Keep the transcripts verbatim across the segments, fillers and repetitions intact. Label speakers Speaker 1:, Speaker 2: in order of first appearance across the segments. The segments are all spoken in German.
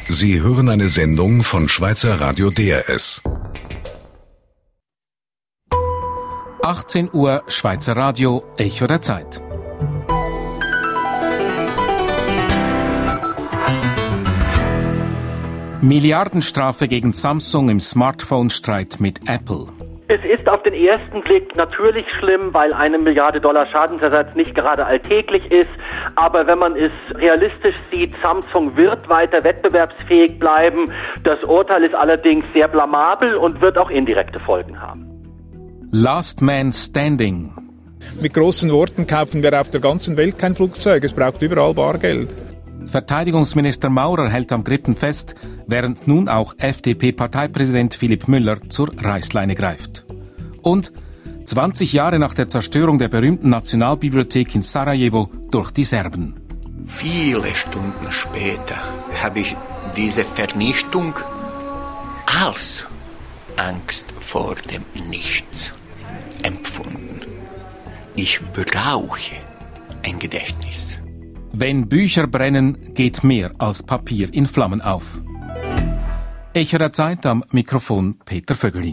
Speaker 1: Sie hören eine Sendung von Schweizer Radio D R S.
Speaker 2: achtzehn Uhr Schweizer Radio, Echo der Zeit. Milliardenstrafe gegen Samsung im Smartphone-Streit mit Apple.
Speaker 3: Es ist auf den ersten Blick natürlich schlimm, weil eine Milliarde Dollar Schadensersatz nicht gerade alltäglich ist. Aber wenn man es realistisch sieht, Samsung wird weiter wettbewerbsfähig bleiben. Das Urteil ist allerdings sehr blamabel und wird auch indirekte Folgen haben.
Speaker 2: Last Man Standing.
Speaker 4: Mit großen Worten kaufen wir auf der ganzen Welt kein Flugzeug. Es braucht überall Bargeld.
Speaker 2: Verteidigungsminister Maurer hält am Grippen fest, während nun auch F D P-Parteipräsident Philipp Müller zur Reißleine greift. Und zwanzig Jahre nach der Zerstörung der berühmten Nationalbibliothek in Sarajevo durch die Serben.
Speaker 5: Viele Stunden später habe ich diese Vernichtung als Angst vor dem Nichts empfunden. Ich brauche ein Gedächtnis.
Speaker 2: Wenn Bücher brennen, geht mehr als Papier in Flammen auf. Echo der Zeit, am Mikrofon Peter Vögeli.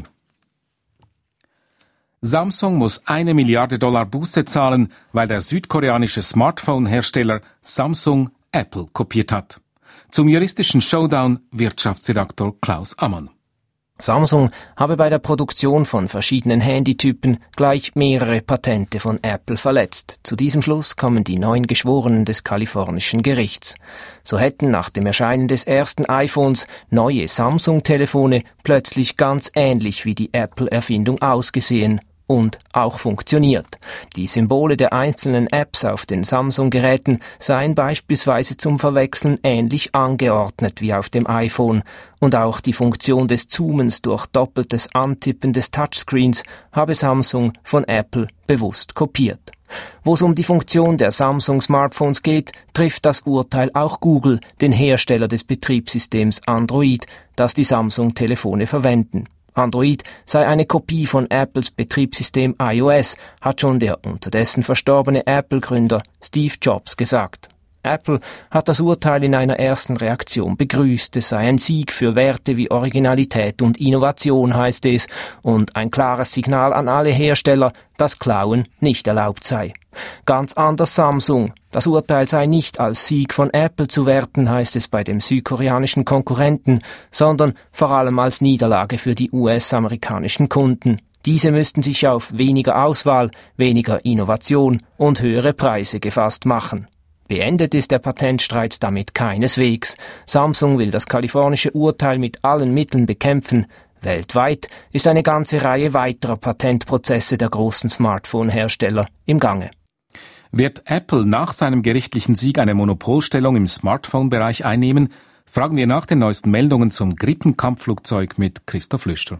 Speaker 2: Samsung muss eine Milliarde Dollar Buße zahlen, weil der südkoreanische Smartphone-Hersteller Samsung Apple kopiert hat. Zum juristischen Showdown Wirtschaftsredaktor Klaus Ammann.
Speaker 6: Samsung habe bei der Produktion von verschiedenen Handytypen gleich mehrere Patente von Apple verletzt. Zu diesem Schluss kommen die neun Geschworenen des kalifornischen Gerichts. So hätten nach dem Erscheinen des ersten iPhones neue Samsung-Telefone plötzlich ganz ähnlich wie die Apple-Erfindung ausgesehen und auch funktioniert. Die Symbole der einzelnen Apps auf den Samsung-Geräten seien beispielsweise zum Verwechseln ähnlich angeordnet wie auf dem iPhone und auch die Funktion des Zoomens durch doppeltes Antippen des Touchscreens habe Samsung von Apple bewusst kopiert. Wo es um die Funktion der Samsung-Smartphones geht, trifft das Urteil auch Google, den Hersteller des Betriebssystems Android, das die Samsung-Telefone verwenden. Android sei eine Kopie von Apples Betriebssystem iOS, hat schon der unterdessen verstorbene Apple-Gründer Steve Jobs gesagt. Apple hat das Urteil in einer ersten Reaktion begrüßt. Es sei ein Sieg für Werte wie Originalität und Innovation, heißt es, und ein klares Signal an alle Hersteller, dass Klauen nicht erlaubt sei. Ganz anders Samsung. Das Urteil sei nicht als Sieg von Apple zu werten, heißt es bei dem südkoreanischen Konkurrenten, sondern vor allem als Niederlage für die U S-amerikanischen Kunden. Diese müssten sich auf weniger Auswahl, weniger Innovation und höhere Preise gefasst machen. Beendet ist der Patentstreit damit keineswegs. Samsung will das kalifornische Urteil mit allen Mitteln bekämpfen. Weltweit ist eine ganze Reihe weiterer Patentprozesse der großen Smartphone-Hersteller im Gange.
Speaker 2: Wird Apple nach seinem gerichtlichen Sieg eine Monopolstellung im Smartphone-Bereich einnehmen? Fragen wir nach den neuesten Meldungen zum Gripen-Kampfflugzeug mit Christoph Lüster.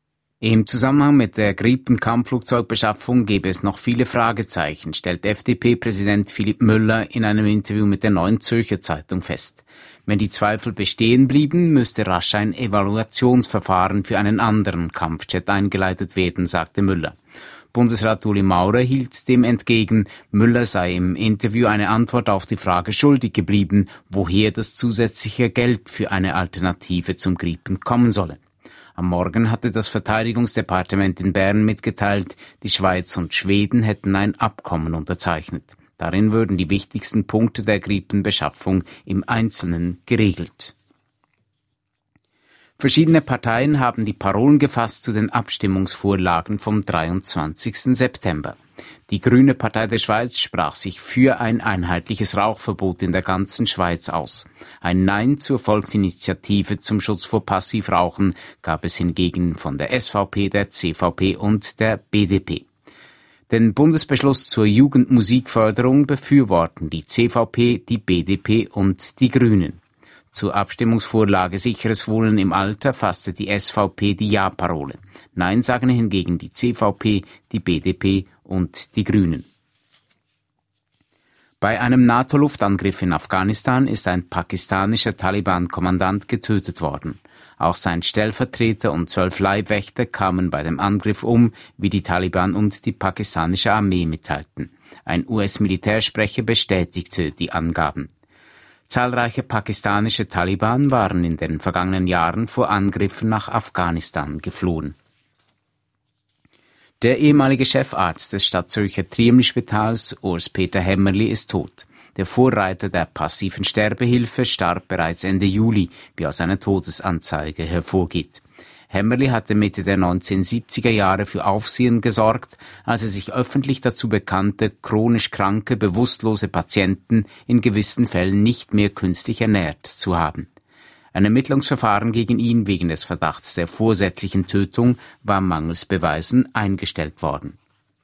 Speaker 7: Im Zusammenhang mit der Gripen-Kampfflugzeugbeschaffung gäbe es noch viele Fragezeichen, stellt F D P-Präsident Philipp Müller in einem Interview mit der Neuen Zürcher Zeitung fest. Wenn die Zweifel bestehen blieben, müsste rasch ein Evaluationsverfahren für einen anderen Kampfjet eingeleitet werden, sagte Müller. Bundesrat Ueli Maurer hielt dem entgegen, Müller sei im Interview eine Antwort auf die Frage schuldig geblieben, woher das zusätzliche Geld für eine Alternative zum Gripen kommen solle. Am Morgen hatte das Verteidigungsdepartement in Bern mitgeteilt, die Schweiz und Schweden hätten ein Abkommen unterzeichnet. Darin würden die wichtigsten Punkte der Gripenbeschaffung im Einzelnen geregelt. Verschiedene Parteien haben die Parolen gefasst zu den Abstimmungsvorlagen vom dreiundzwanzigsten September. Die Grüne Partei der Schweiz sprach sich für ein einheitliches Rauchverbot in der ganzen Schweiz aus. Ein Nein zur Volksinitiative zum Schutz vor Passivrauchen gab es hingegen von der S V P, der C V P und der B D P. Den Bundesbeschluss zur Jugendmusikförderung befürworten die C V P, die B D P und die Grünen. Zur Abstimmungsvorlage Sicheres Wohnen im Alter fasste die S V P die Ja-Parole. Nein sagen hingegen die C V P, die B D P und die Grünen. Bei einem NATO-Luftangriff in Afghanistan ist ein pakistanischer Taliban-Kommandant getötet worden. Auch sein Stellvertreter und zwölf Leibwächter kamen bei dem Angriff um, wie die Taliban und die pakistanische Armee mitteilten. Ein U S-Militärsprecher bestätigte die Angaben. Zahlreiche pakistanische Taliban waren in den vergangenen Jahren vor Angriffen nach Afghanistan geflohen. Der ehemalige Chefarzt des Stadtpsychiatriespiitals, Urs-Peter Hämmerli, ist tot. Der Vorreiter der passiven Sterbehilfe starb bereits Ende Juli, wie aus einer Todesanzeige hervorgeht. Hämmerli hatte Mitte der neunzehnhundertsiebziger Jahre für Aufsehen gesorgt, als er sich öffentlich dazu bekannte, chronisch kranke, bewusstlose Patienten in gewissen Fällen nicht mehr künstlich ernährt zu haben. Ein Ermittlungsverfahren gegen ihn wegen des Verdachts der vorsätzlichen Tötung war mangels Beweisen eingestellt worden.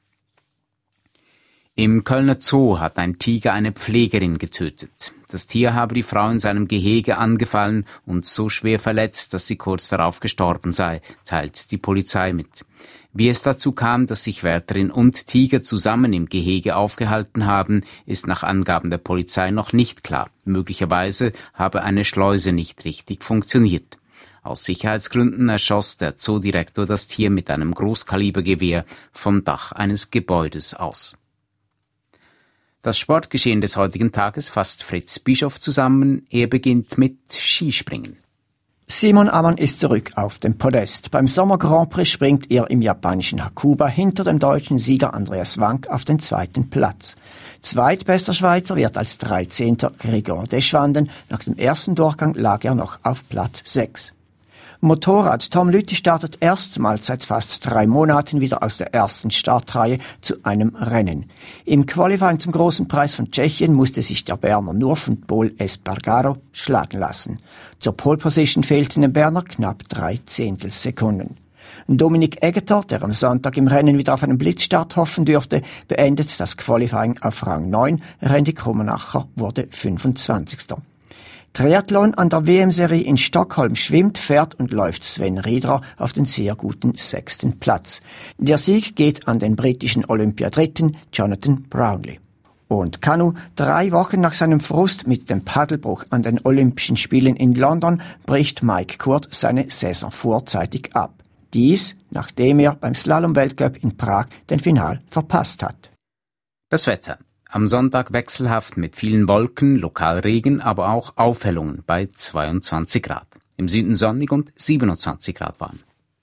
Speaker 7: Im Kölner Zoo hat ein Tiger eine Pflegerin getötet. Das Tier habe die Frau in seinem Gehege angefallen und so schwer verletzt, dass sie kurz darauf gestorben sei, teilt die Polizei mit. Wie es dazu kam, dass sich Wärterin und Tiger zusammen im Gehege aufgehalten haben, ist nach Angaben der Polizei noch nicht klar. Möglicherweise habe eine Schleuse nicht richtig funktioniert. Aus Sicherheitsgründen erschoss der Zoodirektor das Tier mit einem Großkalibergewehr vom Dach eines Gebäudes aus. Das Sportgeschehen des heutigen Tages fasst Fritz Bischof zusammen. Er beginnt mit Skispringen.
Speaker 8: Simon Ammann ist zurück auf dem Podest. Beim Sommer Grand Prix springt er im japanischen Hakuba hinter dem deutschen Sieger Andreas Wank auf den zweiten Platz. Zweitbester Schweizer wird als dreizehnter Gregor Deschwanden. Nach dem ersten Durchgang lag er noch auf Platz sechs. Motorrad. Tom Lüthi startet erstmals seit fast drei Monaten wieder aus der ersten Startreihe zu einem Rennen. Im Qualifying zum Großen Preis von Tschechien musste sich der Berner nur von Pol Espargaro schlagen lassen. Zur Pole Position fehlten dem Berner knapp drei Zehntelsekunden. Dominik Egeter, der am Sonntag im Rennen wieder auf einen Blitzstart hoffen dürfte, beendet das Qualifying auf Rang neun. Randy Krummenacher wurde fünfundzwanzigster Triathlon an der W M-Serie in Stockholm schwimmt, fährt und läuft Sven Riedler auf den sehr guten sechsten Platz. Der Sieg geht an den britischen Olympiadritten Jonathan Brownlee. Und Kanu, drei Wochen nach seinem Frust mit dem Paddelbruch an den Olympischen Spielen in London, bricht Mike Kurt seine Saison vorzeitig ab. Dies, nachdem er beim Slalom-Weltcup in Prag den Final verpasst hat.
Speaker 7: Das Wetter. Am Sonntag wechselhaft mit vielen Wolken, lokal Regen, aber auch Aufhellungen bei zweiundzwanzig Grad. Im Süden sonnig und siebenundzwanzig Grad warm.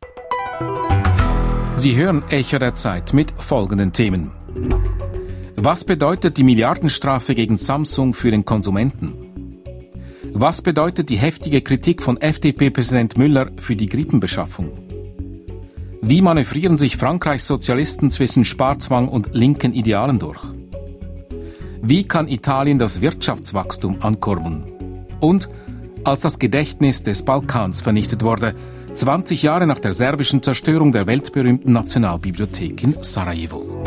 Speaker 2: Sie hören Echo der Zeit mit folgenden Themen. Was bedeutet die Milliardenstrafe gegen Samsung für den Konsumenten? Was bedeutet die heftige Kritik von F D P-Präsident Müller für die Grippenbeschaffung? Wie manövrieren sich Frankreichs Sozialisten zwischen Sparzwang und linken Idealen durch? Wie kann Italien das Wirtschaftswachstum ankurbeln? Und als das Gedächtnis des Balkans vernichtet wurde, zwanzig Jahre nach der serbischen Zerstörung der weltberühmten Nationalbibliothek in Sarajevo.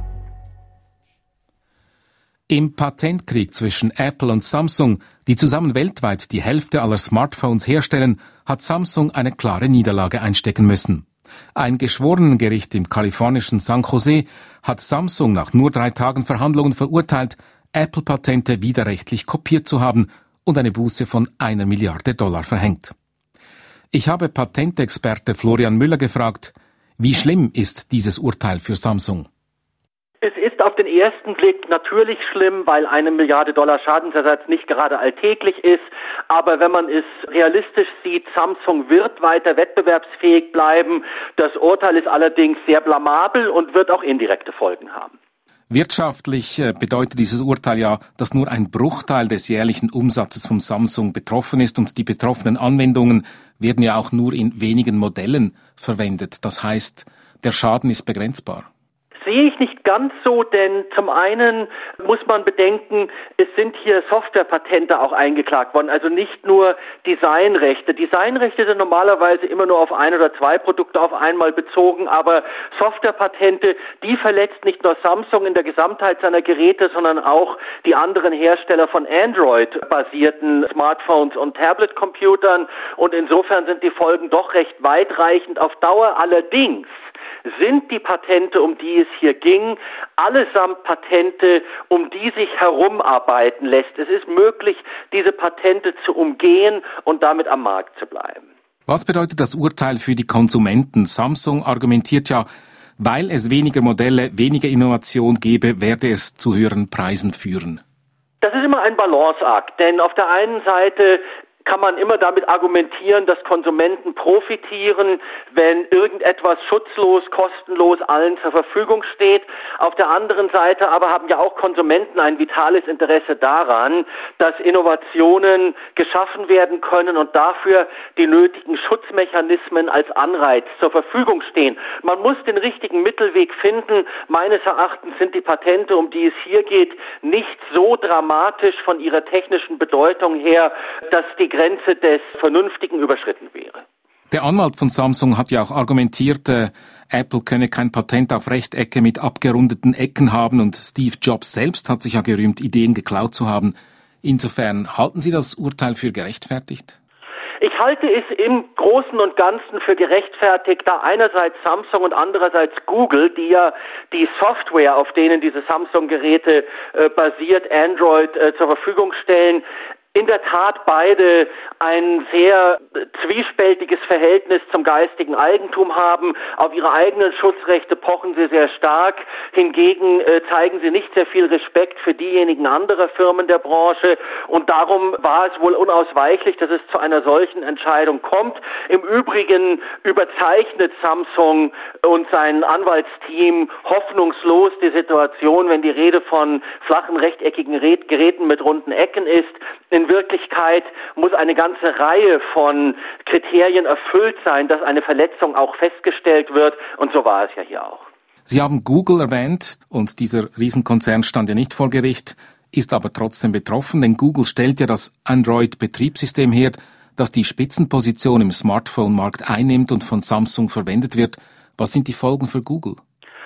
Speaker 2: Im Patentkrieg zwischen Apple und Samsung, die zusammen weltweit die Hälfte aller Smartphones herstellen, hat Samsung eine klare Niederlage einstecken müssen. Ein Geschworenengericht im kalifornischen San Jose hat Samsung nach nur drei Tagen Verhandlungen verurteilt, Apple-Patente widerrechtlich kopiert zu haben und eine Buße von einer Milliarde Dollar verhängt. Ich habe Patentexperte Florian Müller gefragt, wie schlimm ist dieses Urteil für Samsung?
Speaker 3: Es ist auf den ersten Blick natürlich schlimm, weil eine Milliarde Dollar Schadensersatz nicht gerade alltäglich ist. Aber wenn man es realistisch sieht, Samsung wird weiter wettbewerbsfähig bleiben. Das Urteil ist allerdings sehr blamabel und wird auch indirekte Folgen haben.
Speaker 2: Wirtschaftlich bedeutet dieses Urteil ja, dass nur ein Bruchteil des jährlichen Umsatzes von Samsung betroffen ist und die betroffenen Anwendungen werden ja auch nur in wenigen Modellen verwendet. Das heißt, der Schaden ist begrenzbar.
Speaker 3: Sehe ich nicht ganz so, denn zum einen muss man bedenken, es sind hier Softwarepatente auch eingeklagt worden, also nicht nur Designrechte. Designrechte sind normalerweise immer nur auf ein oder zwei Produkte auf einmal bezogen, aber Softwarepatente, die verletzt nicht nur Samsung in der Gesamtheit seiner Geräte, sondern auch die anderen Hersteller von Android-basierten Smartphones und Tablet-Computern und insofern sind die Folgen doch recht weitreichend auf Dauer. Allerdings sind die Patente, um die es hier ging, allesamt Patente, um die sich herumarbeiten lässt. Es ist möglich, diese Patente zu umgehen und damit am Markt zu bleiben.
Speaker 2: Was bedeutet das Urteil für die Konsumenten? Samsung argumentiert ja, weil es weniger Modelle, weniger Innovation gäbe, werde es zu höheren Preisen führen.
Speaker 3: Das Das ist immer ein Balanceakt, denn auf der einen Seite kann man immer damit argumentieren, dass Konsumenten profitieren, wenn irgendetwas schutzlos, kostenlos allen zur Verfügung steht. Auf der anderen Seite aber haben ja auch Konsumenten ein vitales Interesse daran, dass Innovationen geschaffen werden können und dafür die nötigen Schutzmechanismen als Anreiz zur Verfügung stehen. Man muss den richtigen Mittelweg finden. Meines Erachtens sind die Patente, um die es hier geht, nicht so dramatisch von ihrer technischen Bedeutung her, dass die Grenze des Vernünftigen überschritten wäre.
Speaker 2: Der Anwalt von Samsung hat ja auch argumentiert, äh, Apple könne kein Patent auf Rechtecke mit abgerundeten Ecken haben und Steve Jobs selbst hat sich ja gerühmt, Ideen geklaut zu haben. Insofern, halten Sie das Urteil für gerechtfertigt?
Speaker 3: Ich halte es im Großen und Ganzen für gerechtfertigt, da einerseits Samsung und andererseits Google, die ja die Software, auf denen diese Samsung-Geräte äh, basiert, Android, äh, zur Verfügung stellen, in der Tat beide ein sehr zwiespältiges Verhältnis zum geistigen Eigentum haben. Auf ihre eigenen Schutzrechte pochen sie sehr stark. Hingegen äh, zeigen sie nicht sehr viel Respekt für diejenigen anderer Firmen der Branche. Und darum war es wohl unausweichlich, dass es zu einer solchen Entscheidung kommt. Im Übrigen überzeichnet Samsung und sein Anwaltsteam hoffnungslos die Situation, wenn die Rede von flachen, rechteckigen Geräten mit runden Ecken ist. In Wirklichkeit muss eine ganze Reihe von Kriterien erfüllt sein, dass eine Verletzung auch festgestellt wird. Und so war es ja hier auch.
Speaker 2: Sie haben Google erwähnt und dieser Riesenkonzern stand ja nicht vor Gericht, ist aber trotzdem betroffen, denn Google stellt ja das Android-Betriebssystem her, das die Spitzenposition im Smartphone-Markt einnimmt und von Samsung verwendet wird. Was sind die Folgen für Google?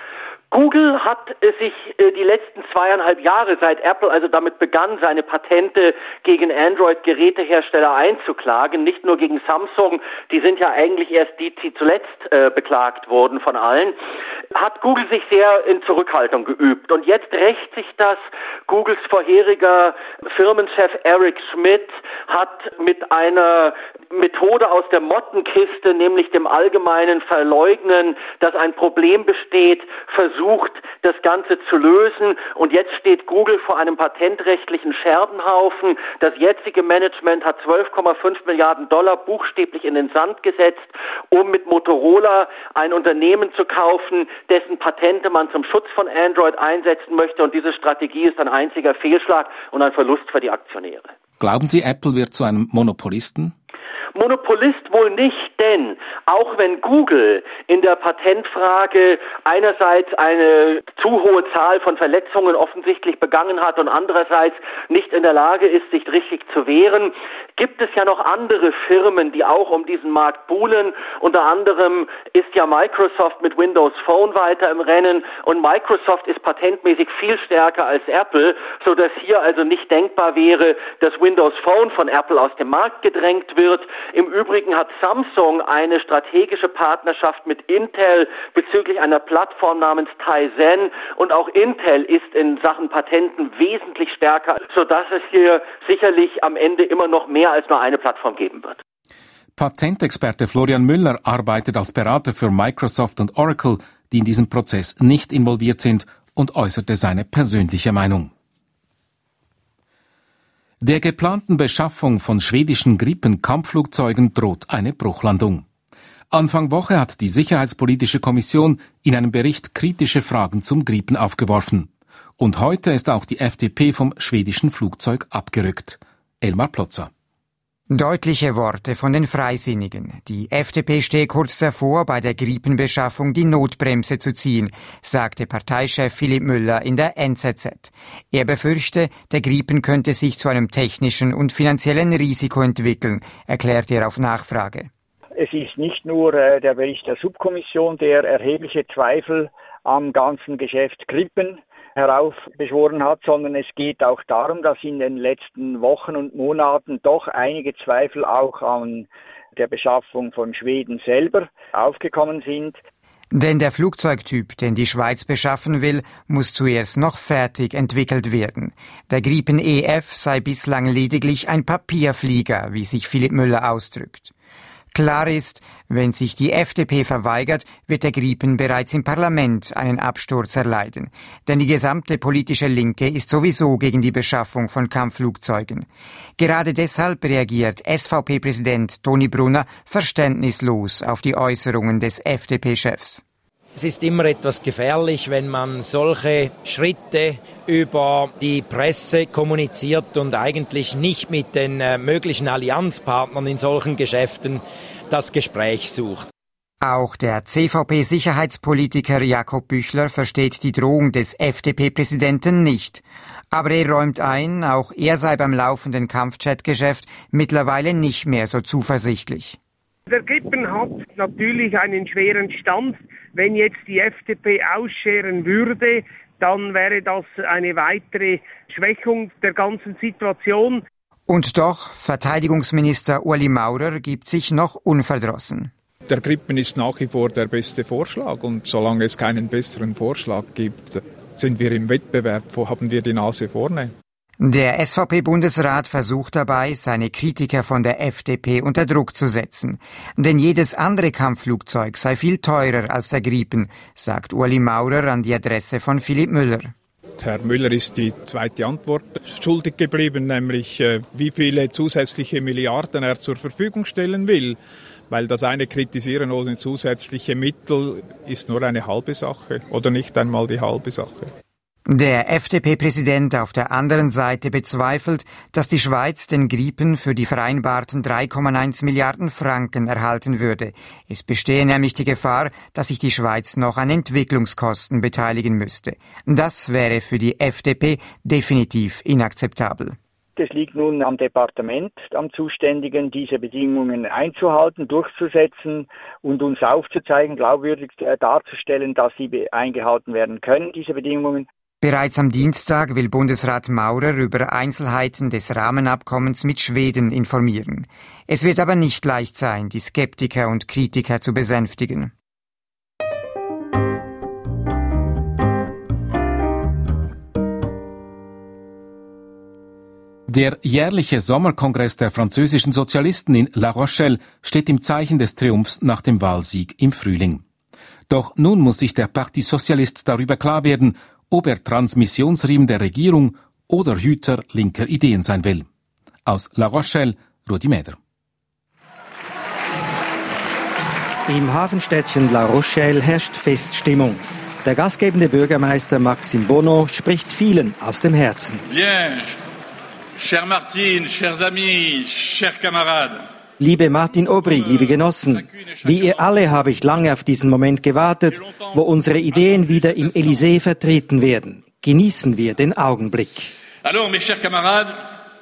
Speaker 3: Google hat sich die letzten zweieinhalb Jahre, seit Apple also damit begann, seine Patente gegen Android-Gerätehersteller einzuklagen, nicht nur gegen Samsung, die sind ja eigentlich erst die, die zuletzt äh, beklagt wurden von allen, hat Google sich sehr in Zurückhaltung geübt. Und jetzt rächt sich das. Googles vorheriger Firmenchef Eric Schmidt hat mit einer Methode aus der Mottenkiste, nämlich dem allgemeinen Verleugnen, dass ein Problem besteht, versucht, das Ganze zu lösen. Und jetzt steht Google vor einem patentrechtlichen Scherbenhaufen. Das jetzige Management hat zwölf Komma fünf Milliarden Dollar buchstäblich in den Sand gesetzt, um mit Motorola ein Unternehmen zu kaufen, dessen Patente man zum Schutz von Android einsetzen möchte. Und diese Strategie ist ein einziger Fehlschlag und ein Verlust für die Aktionäre.
Speaker 2: Glauben Sie, Apple wird zu einem Monopolisten?
Speaker 3: Monopolist wohl nicht, denn auch wenn Google in der Patentfrage einerseits eine zu hohe Zahl von Verletzungen offensichtlich begangen hat und andererseits nicht in der Lage ist, sich richtig zu wehren, gibt es ja noch andere Firmen, die auch um diesen Markt buhlen. Unter anderem ist ja Microsoft mit Windows Phone weiter im Rennen und Microsoft ist patentmäßig viel stärker als Apple, sodass hier also nicht denkbar wäre, dass Windows Phone von Apple aus dem Markt gedrängt wird. Im Übrigen hat Samsung eine strategische Partnerschaft mit Intel bezüglich einer Plattform namens Tizen und auch Intel ist in Sachen Patenten wesentlich stärker, sodass es hier sicherlich am Ende immer noch mehr als nur eine Plattform geben wird.
Speaker 2: Patentexperte Florian Müller arbeitet als Berater für Microsoft und Oracle, die in diesem Prozess nicht involviert sind, und äußerte seine persönliche Meinung. Der geplanten Beschaffung von schwedischen Gripen-Kampfflugzeugen droht eine Bruchlandung. Anfang Woche hat die Sicherheitspolitische Kommission in einem Bericht kritische Fragen zum Gripen aufgeworfen. Und heute ist auch die F D P vom schwedischen Flugzeug abgerückt. Elmar Plotzer.
Speaker 9: Deutliche Worte von den Freisinnigen. Die F D P stehe kurz davor, bei der Gripenbeschaffung die Notbremse zu ziehen, sagte Parteichef Philipp Müller in der N Z Z. Er befürchte, der Gripen könnte sich zu einem technischen und finanziellen Risiko entwickeln, erklärte er auf Nachfrage.
Speaker 10: Es ist nicht nur äh, der Bericht der Subkommission, der erhebliche Zweifel am ganzen Geschäft Gripen heraufbeschworen hat, sondern es geht auch darum, dass in den letzten Wochen und Monaten doch einige Zweifel auch an der Beschaffung von Schweden selber aufgekommen sind.
Speaker 9: Denn der Flugzeugtyp, den die Schweiz beschaffen will, muss zuerst noch fertig entwickelt werden. Der Gripen E F sei bislang lediglich ein Papierflieger, wie sich Philipp Müller ausdrückt. Klar ist, wenn sich die F D P verweigert, wird der Gripen bereits im Parlament einen Absturz erleiden. Denn die gesamte politische Linke ist sowieso gegen die Beschaffung von Kampfflugzeugen. Gerade deshalb reagiert S V P-Präsident Toni Brunner verständnislos auf die Äußerungen des F D P-Chefs.
Speaker 11: Es ist immer etwas gefährlich, wenn man solche Schritte über die Presse kommuniziert und eigentlich nicht mit den äh, möglichen Allianzpartnern in solchen Geschäften das Gespräch sucht.
Speaker 9: Auch der C V P-Sicherheitspolitiker Jakob Büchler versteht die Drohung des F D P-Präsidenten nicht. Aber er räumt ein, auch er sei beim laufenden Kampfjetgeschäft mittlerweile nicht mehr so zuversichtlich.
Speaker 12: Der Gripen hat natürlich einen schweren Stand. Wenn jetzt die F D P ausscheren würde, dann wäre das eine weitere Schwächung der ganzen Situation.
Speaker 9: Und doch, Verteidigungsminister Ueli Maurer gibt sich noch unverdrossen.
Speaker 4: Der Gripen ist nach wie vor der beste Vorschlag und solange es keinen besseren Vorschlag gibt, sind wir im Wettbewerb, wo haben wir die Nase vorne.
Speaker 9: Der S V P-Bundesrat versucht dabei, seine Kritiker von der F D P unter Druck zu setzen. Denn jedes andere Kampfflugzeug sei viel teurer als der Gripen, sagt Ueli Maurer an die Adresse von Philipp Müller.
Speaker 4: Herr Müller ist die zweite Antwort schuldig geblieben, nämlich wie viele zusätzliche Milliarden er zur Verfügung stellen will. Weil das eine Kritisieren ohne zusätzliche Mittel ist nur eine halbe Sache oder nicht einmal die halbe Sache.
Speaker 9: Der F D P-Präsident auf der anderen Seite bezweifelt, dass die Schweiz den Gripen für die vereinbarten drei Komma eins Milliarden Franken erhalten würde. Es bestehe nämlich die Gefahr, dass sich die Schweiz noch an Entwicklungskosten beteiligen müsste. Das wäre für die F D P definitiv inakzeptabel.
Speaker 10: Es liegt nun am Departement, am Zuständigen, diese Bedingungen einzuhalten, durchzusetzen und uns aufzuzeigen, glaubwürdig darzustellen, dass sie eingehalten werden können, diese Bedingungen.
Speaker 9: Bereits am Dienstag will Bundesrat Maurer über Einzelheiten des Rahmenabkommens mit Schweden informieren. Es wird aber nicht leicht sein, die Skeptiker und Kritiker zu besänftigen.
Speaker 2: Der jährliche Sommerkongress der französischen Sozialisten in La Rochelle steht im Zeichen des Triumphs nach dem Wahlsieg im Frühling. Doch nun muss sich der Parti Socialiste darüber klar werden, ob er Transmissionsriemen der Regierung oder Hüter linker Ideen sein will. Aus La Rochelle, Rudi Meder.
Speaker 13: Im Hafenstädtchen La Rochelle herrscht Feststimmung. Der gastgebende Bürgermeister Maxime Bonneau spricht vielen aus dem Herzen.
Speaker 14: Bien, cher Martin, chers amis, chers camarades.
Speaker 13: Liebe Martin Aubry, liebe Genossen, wie ihr alle habe ich lange auf diesen Moment gewartet, wo unsere Ideen wieder im Élysée vertreten werden. Genießen wir den Augenblick.
Speaker 14: Alors, mes chers camarades,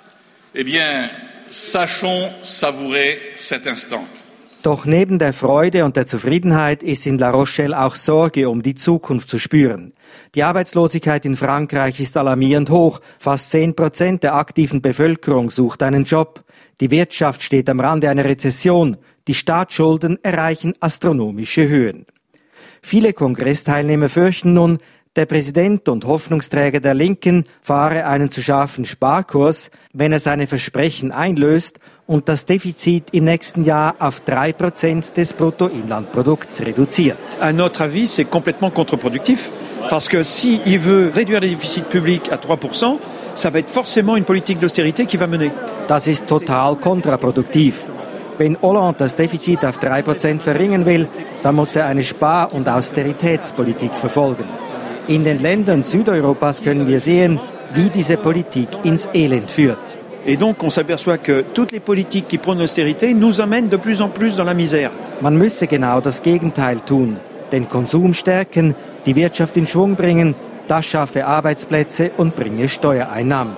Speaker 14: eh bien, sachons savourer cet instant.
Speaker 13: Doch neben der Freude und der Zufriedenheit ist in La Rochelle auch Sorge um die Zukunft zu spüren. Die Arbeitslosigkeit in Frankreich ist alarmierend hoch. Fast zehn Prozent der aktiven Bevölkerung sucht einen Job. Die Wirtschaft steht am Rande einer Rezession. Die Staatsschulden erreichen astronomische Höhen. Viele Kongressteilnehmer fürchten nun, der Präsident und Hoffnungsträger der Linken fahre einen zu scharfen Sparkurs, wenn er seine Versprechen einlöst und das Defizit im nächsten Jahr auf drei Prozent des Bruttoinlandprodukts reduziert.
Speaker 15: À notre avis, c'est complètement contre-productif, parce que si il veut réduire les déficits publics à trois pour cent, ça va être forcément une politique d'austérité qui va mener.
Speaker 13: Das ist total kontraproduktiv. Wenn Hollande das Defizit auf drei Prozent verringern will, dann muss er eine Spar- und Austeritätspolitik verfolgen. In den Ländern Südeuropas können wir sehen, wie diese Politik ins Elend führt.
Speaker 15: Et donc on s'aperçoit que toutes les politiques qui prônent l'austérité nous amènent de plus en plus dans la misère.
Speaker 13: Man müsse genau das Gegenteil tun, den Konsum stärken, die Wirtschaft in Schwung bringen, das schaffe Arbeitsplätze und bringe Steuereinnahmen.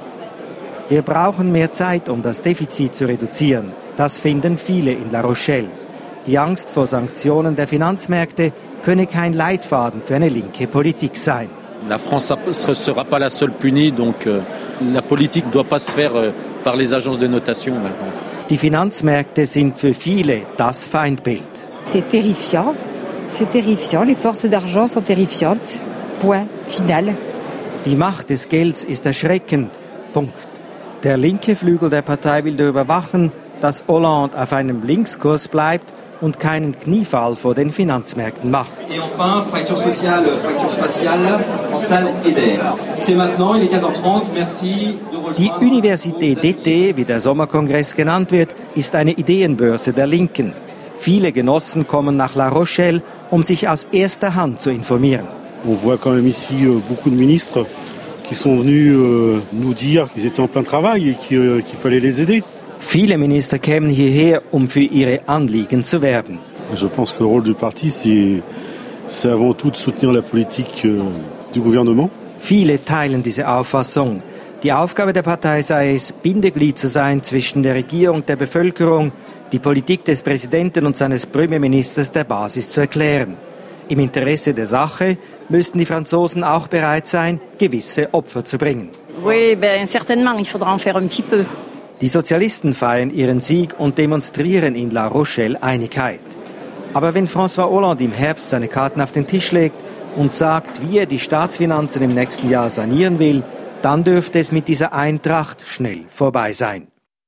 Speaker 13: Wir brauchen mehr Zeit, um das Defizit zu reduzieren. Das finden viele in La Rochelle. Die Angst vor Sanktionen der Finanzmärkte könne kein Leitfaden für eine linke Politik sein.
Speaker 16: La France ne sera pas la seule punie, donc euh, la politique ne doit pas se faire euh, par les agences de notation maintenant.
Speaker 13: Die Finanzmärkte sind für viele das Feindbild.
Speaker 17: C'est terrifiant, c'est terrifiant, les forces d'argent sont terrifiantes. Point final.
Speaker 13: Die Macht des Gelds ist erschreckend. Punkt. Der linke Flügel der Partei will darüber wachen, dass Hollande auf einem Linkskurs bleibt und keinen Kniefall vor den Finanzmärkten macht.
Speaker 18: Et enfin, fracture sociale, fracture spatiale, en salle Eder. C'est maintenant, il est quinze heures trente, merci.
Speaker 13: Die Université d'été, wie der Sommerkongress genannt wird, ist eine Ideenbörse der Linken. Viele Genossen kommen nach La Rochelle, um sich aus erster Hand zu informieren.
Speaker 19: On voit quand même ici beaucoup de ministres qui sont venus nous dire qu'ils étaient en plein travail et qu'il fallait les aider.
Speaker 13: Viele Minister kämen hierher, um für ihre Anliegen zu werben.
Speaker 19: Je pense que le rôle du parti, c'est, c'est avant tout de soutenir la politique du gouvernement.
Speaker 13: Viele teilen diese Auffassung. Die Aufgabe der Partei sei es, Bindeglied zu sein zwischen der Regierung und der Bevölkerung, die Politik des Präsidenten und seines Premierministers der Basis zu erklären. Im Interesse der Sache müssten die Franzosen auch bereit sein, gewisse Opfer zu bringen.
Speaker 20: Oui, ben certainement, il faudra en faire un petit peu.
Speaker 13: Die Sozialisten feiern ihren Sieg und demonstrieren in La Rochelle Einigkeit. Aber wenn François Hollande im Herbst seine Karten auf den Tisch legt und sagt, wie er die Staatsfinanzen im nächsten Jahr sanieren will, dann dürfte es mit dieser Eintracht schnell vorbei sein.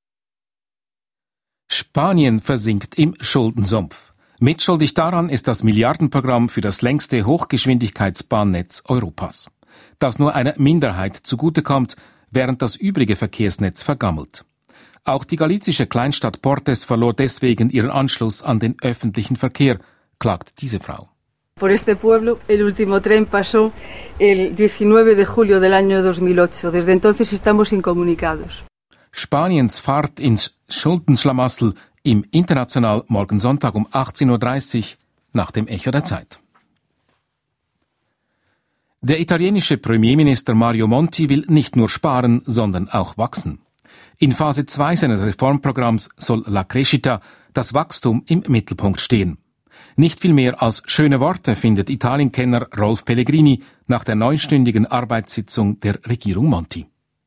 Speaker 2: Spanien versinkt im Schuldensumpf. Mitschuldig daran ist das Milliardenprogramm für das längste Hochgeschwindigkeitsbahnnetz Europas, das nur einer Minderheit zugutekommt, während das übrige Verkehrsnetz vergammelt. Auch die galizische Kleinstadt Portes verlor deswegen ihren Anschluss an den öffentlichen Verkehr, klagt diese Frau.
Speaker 21: Por este pueblo, el último tren pasó el diecinueve de julio del año dos mil ocho. Desde entonces estamos incomunicados.
Speaker 2: Spaniens Fahrt ins Schuldenschlamassel im International morgen Sonntag um achtzehn Uhr dreißig nach dem Echo der Zeit. Der italienische Premierminister Mario Monti will nicht nur sparen, sondern auch wachsen. In Phase zwei seines Reformprogramms soll La Crescita, das Wachstum, im Mittelpunkt stehen. Nicht viel mehr als schöne Worte findet Italienkenner Rolf Pellegrini nach der neunstündigen Arbeitssitzung der Regierung Monti.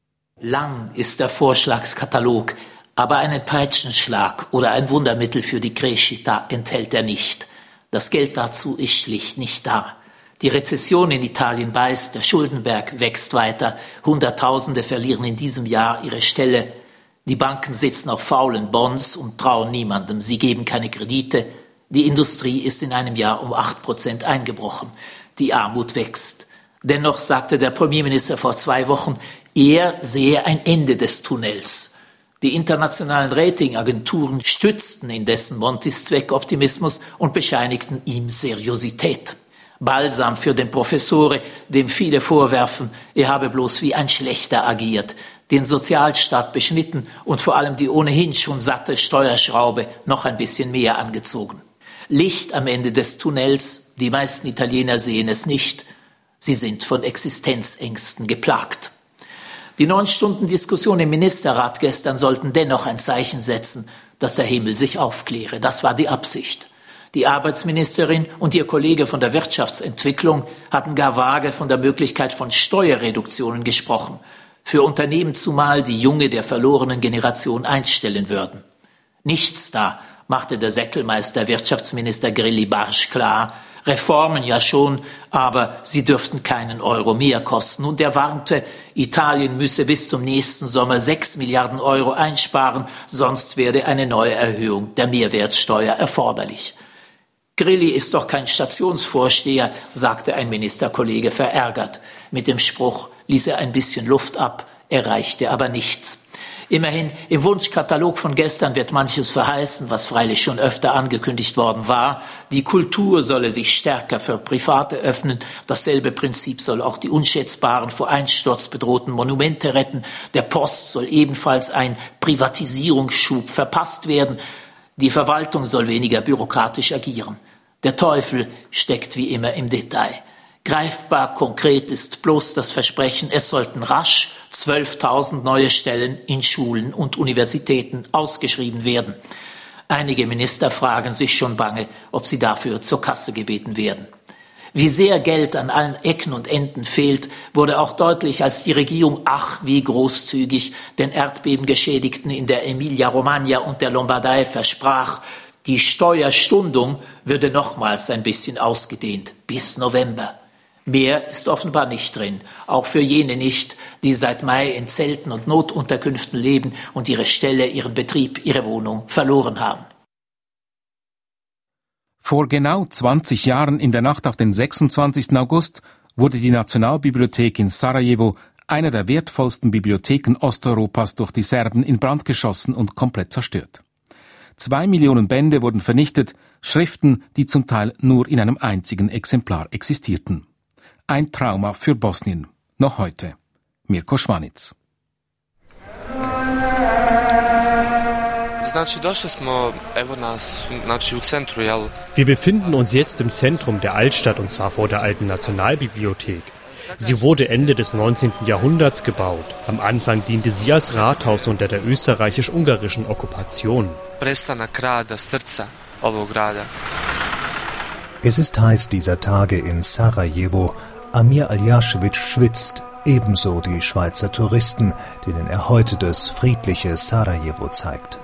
Speaker 22: Lang ist der Vorschlagskatalog, aber einen Peitschenschlag oder ein Wundermittel für die Crescita enthält er nicht. Das Geld dazu ist schlicht nicht da. Die Rezession in Italien beißt, der Schuldenberg wächst weiter, Hunderttausende verlieren in diesem Jahr ihre Stelle. Die Banken sitzen auf faulen Bonds und trauen niemandem, sie geben keine Kredite. Die Industrie ist in einem Jahr um acht Prozent eingebrochen. Die Armut wächst. Dennoch sagte der Premierminister vor zwei Wochen, er sehe ein Ende des Tunnels. Die internationalen Ratingagenturen stützten indessen Montis Zweckoptimismus und bescheinigten ihm Seriosität. Balsam für den Professore, dem viele vorwerfen, er habe bloß wie ein Schlechter agiert, den Sozialstaat beschnitten und vor allem die ohnehin schon satte Steuerschraube noch ein bisschen mehr angezogen. Licht am Ende des Tunnels, die meisten Italiener sehen es nicht, sie sind von Existenzängsten geplagt. Die neun Stunden Diskussion im Ministerrat gestern sollten dennoch ein Zeichen setzen, dass der Himmel sich aufkläre. Das war die Absicht. Die Arbeitsministerin und ihr Kollege von der Wirtschaftsentwicklung hatten gar vage von der Möglichkeit von Steuerreduktionen gesprochen, für Unternehmen zumal, die Junge der verlorenen Generation einstellen würden. Nichts da, machte der Säckelmeister Wirtschaftsminister Grilli Barsch klar, Reformen ja schon, aber sie dürften keinen Euro mehr kosten. Und er warnte, Italien müsse bis zum nächsten Sommer sechs Milliarden Euro einsparen, sonst werde eine neue Erhöhung der Mehrwertsteuer erforderlich. Grilli ist doch kein Stationsvorsteher, sagte ein Ministerkollege verärgert. Mit dem Spruch ließ er ein bisschen Luft ab, erreichte aber nichts. Immerhin, im Wunschkatalog von gestern wird manches verheißen, was freilich schon öfter angekündigt worden war. Die Kultur solle sich stärker für Private öffnen. Dasselbe Prinzip soll auch die unschätzbaren, vor Einsturz bedrohten Monumente retten. Der Post soll ebenfalls ein Privatisierungsschub verpasst werden. Die Verwaltung soll weniger bürokratisch agieren. Der Teufel steckt wie immer im Detail. Greifbar konkret ist bloß das Versprechen, es sollten rasch zwölftausend neue Stellen in Schulen und Universitäten ausgeschrieben werden. Einige Minister fragen sich schon bange, ob sie dafür zur Kasse gebeten werden. Wie sehr Geld an allen Ecken und Enden fehlt, wurde auch deutlich, als die Regierung ach wie großzügig den Erdbebengeschädigten in der Emilia-Romagna und der Lombardei versprach, die Steuerstundung würde nochmals ein bisschen ausgedehnt bis November. Mehr ist offenbar nicht drin, auch für jene nicht, die seit Mai in Zelten und Notunterkünften leben und ihre Stelle, ihren Betrieb, ihre Wohnung verloren haben.
Speaker 2: Vor genau zwanzig Jahren, in der Nacht auf den sechsundzwanzigsten August, wurde die Nationalbibliothek in Sarajevo, einer der wertvollsten Bibliotheken Osteuropas, durch die Serben in Brand geschossen und komplett zerstört. Zwei Millionen Bände wurden vernichtet, Schriften, die zum Teil nur in einem einzigen Exemplar existierten. Ein Trauma für Bosnien, noch heute. Mirko Schwanitz.
Speaker 1: Wir befinden uns jetzt im Zentrum der Altstadt, und zwar vor der alten Nationalbibliothek. Sie wurde Ende des neunzehnten Jahrhunderts gebaut. Am Anfang diente sie als Rathaus unter der österreichisch-ungarischen Okkupation.
Speaker 5: Es ist heiß dieser Tage in Sarajevo. Amir Aljaschewitsch schwitzt, ebenso die Schweizer Touristen, denen er heute das friedliche Sarajevo zeigt.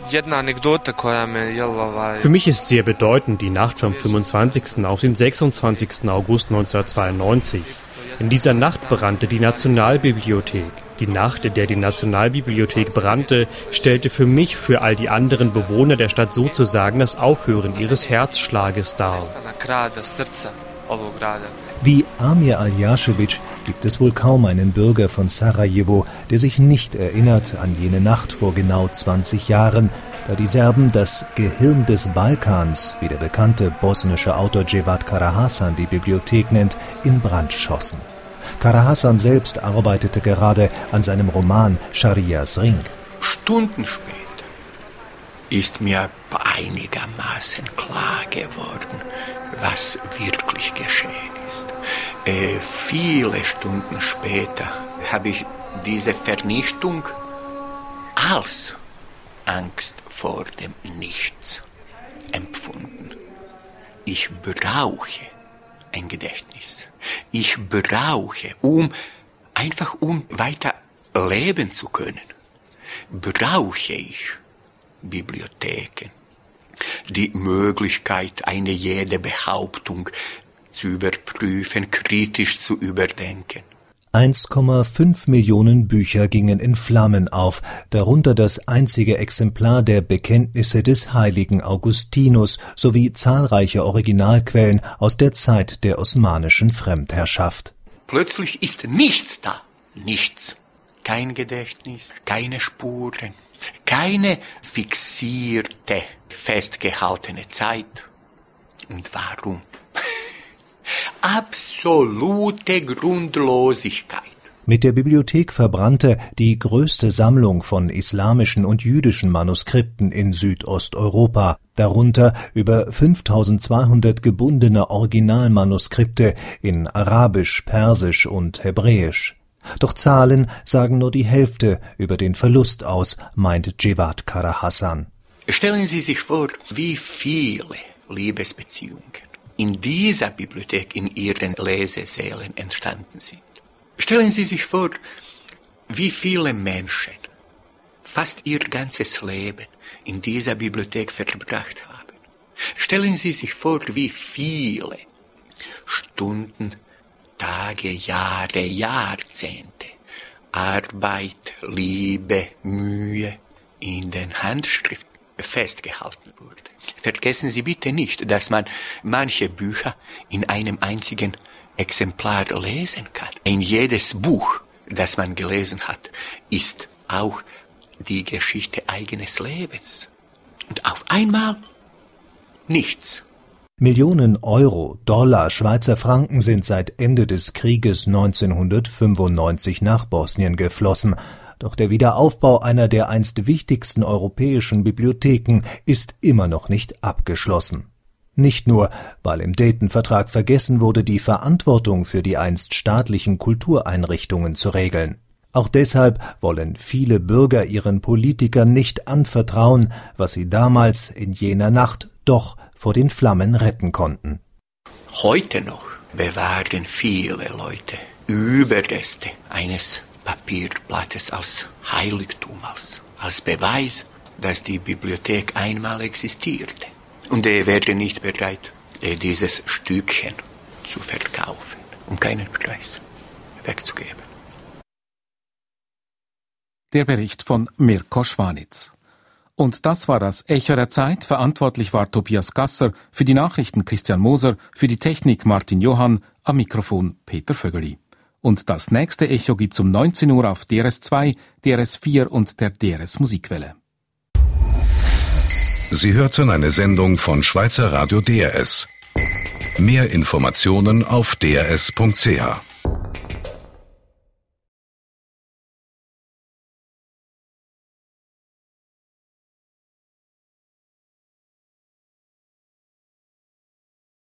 Speaker 1: Für mich ist sehr bedeutend die Nacht vom fünfundzwanzigsten auf den sechsundzwanzigsten August neunzehnhundertzweiundneunzig. In dieser Nacht brannte die Nationalbibliothek. Die Nacht, in der die Nationalbibliothek brannte, stellte für mich, für all die anderen Bewohner der Stadt sozusagen das Aufhören ihres Herzschlages dar.
Speaker 5: Wie Amir Aljaschewitsch gibt es wohl kaum einen Bürger von Sarajevo, der sich nicht erinnert an jene Nacht vor genau zwanzig Jahren, da die Serben das Gehirn des Balkans, wie der bekannte bosnische Autor Cevat Karahasan die Bibliothek nennt, in Brand schossen. Karahasan selbst arbeitete gerade an seinem Roman Scharias Ring.
Speaker 23: Stunden später ist mir einigermaßen klar geworden, was wirklich geschehen ist. Äh, viele Stunden später habe ich diese Vernichtung als Angst vor dem Nichts empfunden. Ich brauche ein Gedächtnis. Ich brauche, um einfach um weiter leben zu können, brauche ich Bibliotheken. Die Möglichkeit, eine jede Behauptung zu überprüfen, kritisch zu überdenken.
Speaker 5: eins Komma fünf Millionen Bücher gingen in Flammen auf, darunter das einzige Exemplar der Bekenntnisse des heiligen Augustinus sowie zahlreiche Originalquellen aus der Zeit der osmanischen Fremdherrschaft.
Speaker 23: Plötzlich ist nichts da. Nichts. Kein Gedächtnis, keine Spuren, keine fixierte, festgehaltene Zeit. Und warum? Absolute Grundlosigkeit.
Speaker 5: Mit der Bibliothek verbrannte die größte Sammlung von islamischen und jüdischen Manuskripten in Südosteuropa, darunter über fünftausendzweihundert gebundene Originalmanuskripte in Arabisch, Persisch und Hebräisch. Doch Zahlen sagen nur die Hälfte über den Verlust aus, meint Cevat Karahasan.
Speaker 23: Stellen Sie sich vor, wie viele Liebesbeziehungen in dieser Bibliothek in ihren Lesesälen entstanden sind. Stellen Sie sich vor, wie viele Menschen fast ihr ganzes Leben in dieser Bibliothek verbracht haben. Stellen Sie sich vor, wie viele Stunden, Tage, Jahre, Jahrzehnte Arbeit, Liebe, Mühe in den Handschriften festgehalten wurde. Vergessen Sie bitte nicht, dass man manche Bücher in einem einzigen Exemplar lesen kann. In jedes Buch, das man gelesen hat, ist auch die Geschichte eines Lebens. Und auf einmal nichts.
Speaker 5: Millionen Euro, Dollar, Schweizer Franken sind seit Ende des Krieges neunzehnhundertfünfundneunzig nach Bosnien geflossen. Doch der Wiederaufbau einer der einst wichtigsten europäischen Bibliotheken ist immer noch nicht abgeschlossen. Nicht nur, weil im Dayton-Vertrag vergessen wurde, die Verantwortung für die einst staatlichen Kultureinrichtungen zu regeln. Auch deshalb wollen viele Bürger ihren Politikern nicht anvertrauen, was sie damals in jener Nacht doch vor den Flammen retten konnten.
Speaker 23: Heute noch bewahren viele Leute Überreste eines Papierblattes als Heiligtum, als, als Beweis, dass die Bibliothek einmal existierte. Und er wäre nicht bereit, dieses Stückchen zu verkaufen um keinen Preis wegzugeben.
Speaker 2: Der Bericht von Mirko Schwanitz. Und das war das Echo der Zeit. Verantwortlich war Tobias Gasser, für die Nachrichten Christian Moser, für die Technik Martin Johann, am Mikrofon Peter Vögeli. Und das nächste Echo gibt's um neunzehn Uhr auf D R S zwei, D R S vier und der D R S Musikwelle.
Speaker 6: Sie hörten eine Sendung von Schweizer Radio D R S. Mehr Informationen auf d r s punkt c h.